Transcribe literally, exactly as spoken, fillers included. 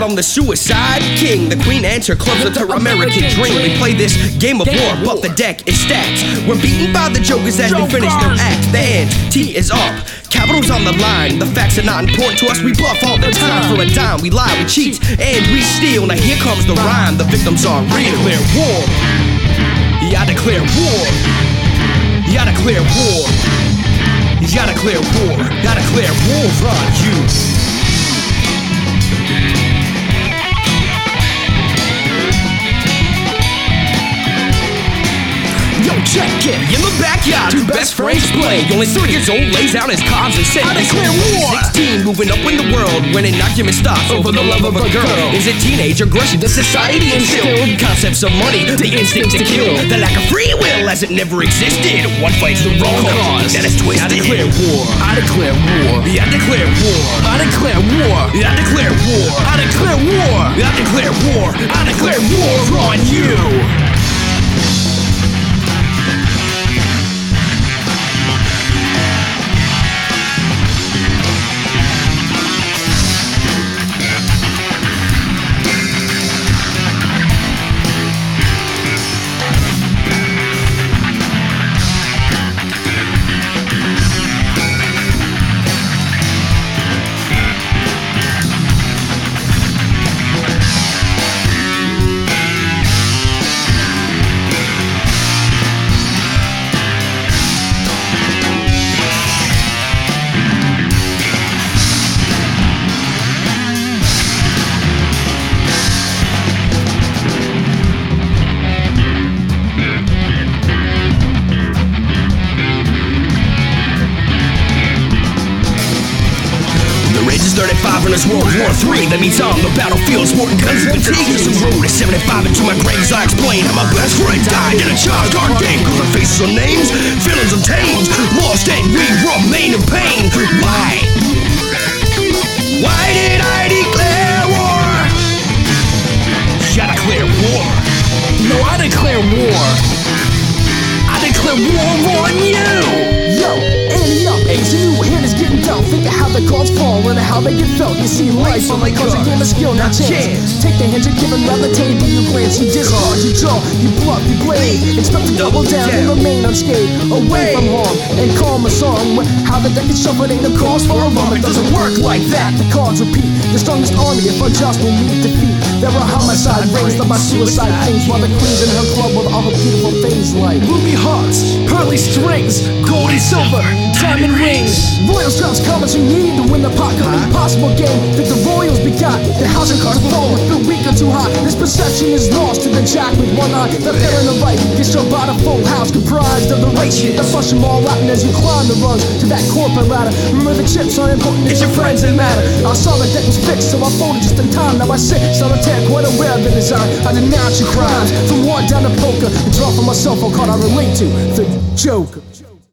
I'm the suicide king. The queen and her clubs live her American dream. We play this game of war, but the deck is stacked. We're beaten by the jokers as they finish their act. The ante is up, capital's on the line. The facts are not important to us, we bluff all the time. For a dime, we lie, we cheat, and we steal. Now here comes the rhyme, the victims are real. Declare war, yeah, I declare war. Yeah, I declare war. Yeah, I declare war. Yeah, I declare war on you. Check it, in the backyard, two best friends play. Only three years old, lays down his cards and says, I declare war. Sixteen, moving up in the world, when an argument starts over the love of a girl. Is it teenage aggression, the society instilled? Concepts of money, the instinct to kill, the lack of free will as it never existed. One fights the wrong cause, that is twisted. I declare war. I declare war. Yeah, I declare war. I declare war. Yeah, I declare war. I declare war. Yeah, I declare war. I declare war on you. thirty-five and it's World War Three. That means I'm on the battlefield, sporting guns and fatigue. Some road at seventy-five into my graves. I explain how my best friend died in a child guard game. Cause the faces are names, feelings obtained, lost and we remain in pain. Why? Why did I declare war? Yeah, I declare war. No, I declare war. I declare war on you. Yo, Annie up, A's and new hand is getting dealt. Think of how the cards fall and how they get felt. You see life on like a game of skill, not chance. Take the hands you're given round the table, you glance, you discard, you draw, you bluff, you blade. Expect to double down and remain unscathed, away from harm and calm a song. How the deck is shuffled ain't a cause for a rum. It doesn't work like that. The cards repeat. The strongest army, if unjust, will meet defeat. There are homicide raised up by suicide things, while the queen's in her club with all her beautiful things like ruby hearts, pearly strings, gold and silver, diamond rings. Royals drops comments you need to win the pot. Huh? Impossible game that the Royals begot. The housing cards fall, feel weak or too hot. This perception is lost to the jack with one eye. The fair and the right, get shown by the full house comprised of the righteous. The flush them all out, and as you climb the rungs to that corporate ladder, remember the chips are important, it's your friends that matter. I saw the deck was fixed, so I folded just in time. Now I sit, solitaire, quite aware of the design. I denounce your crimes, from war down to poker, and draw for myself a card I relate to, the Joker.